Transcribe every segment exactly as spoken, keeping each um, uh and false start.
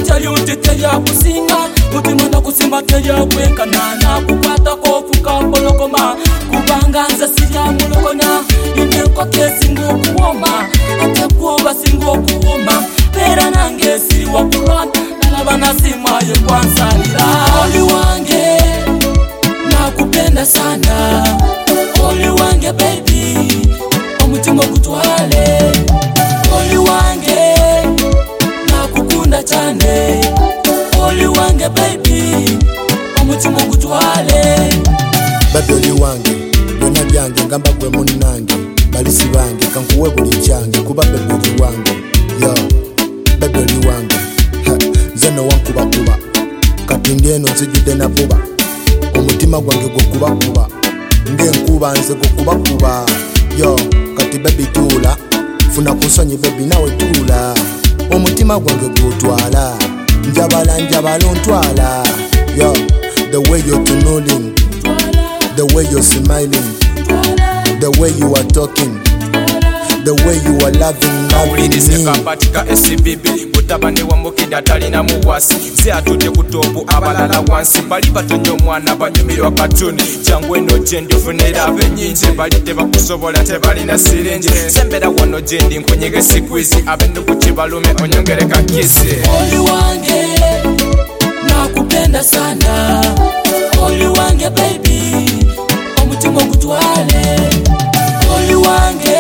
Chali utite ya kusinga mutima na kusima te ya kwekana na kukwata kofuka polokoma kubanganza siya mulokona ine kwa kesi ngokuoma ate kuoba singo kuoma pera nange si wakulona nalabana simaye kwansalira oli wange nakupenda sana oli wange baby omutima gutwale oli wange nakukunda cyane oli wange baby omutima gutwale baby oli wange byonna byange ngamba gwe munnange balisi bange kankuwe buli kyange kuba baby oli wange yo baby oli wange zeno wankuba kuba kati ndieno nzijudde na vuba omutima gwange gwokuba kuba ngenkuba nze gwokuba kuba yo kati baby tula funa kusonyi baby nawe tula omutima gwange gutwala njabala njabala ontwala yo the way you're tunuling the way you're smiling the way you are talking the way you are loving loving me kapatika S B B mutabane wa mukida talina muwasi se atute kutobu abalala wansi bali batonyo mwana banyumirwa katuni cyangwe no gende funera abenyinje bali te bakusobola te bali na sirenje sembera wono gende nkunyege sikwizi abende kukibalume onyongere kakisi oli wange nakupenda sana oli wange baby omutima gutwale oli wange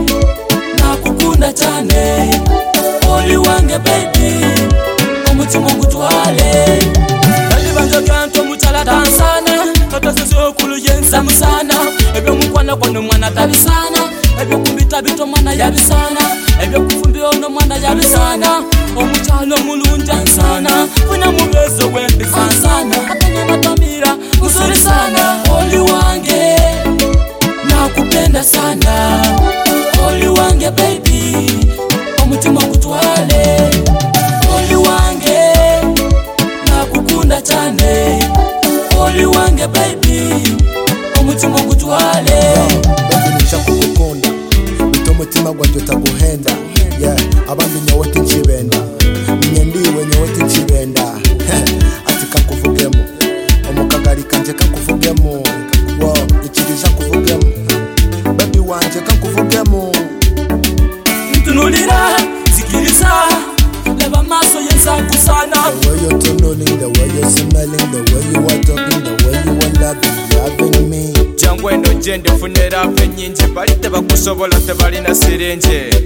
nakukunda cyane oli wange baby omutima gutwale bali banjo kanto mutala dansana katasizo kuluyenza musana ebyo mukwana kono mwana tabisana ebyo kumbita bito mwana yabisana ebyo kufumbira ono mwana yabisana omuchalo mulunja sana funa mubezo wendi sana atanya matamira musuri sana oli wange nakupenda sana oli wange baby omutima gutwale oli wange nakukunda cyane oli wange baby omutima gutwale baby nshakukunda bito mutima gwanjye taguhenda yeah abandi nyawe tinchibenda nyendiwe nyawe tinchibenda ati kakuvugemo omukagari kanje kakuvugemo wo ikirisha kuvugemo baby wanje kakuvugemo ntunulira zikiriza leba maso yenza kusana the way you're tunuling the way you're smiling the way you are talking the way you are loving loving me cyangwe no gende funera abenyinje bali te bakusobola te bali na sirenje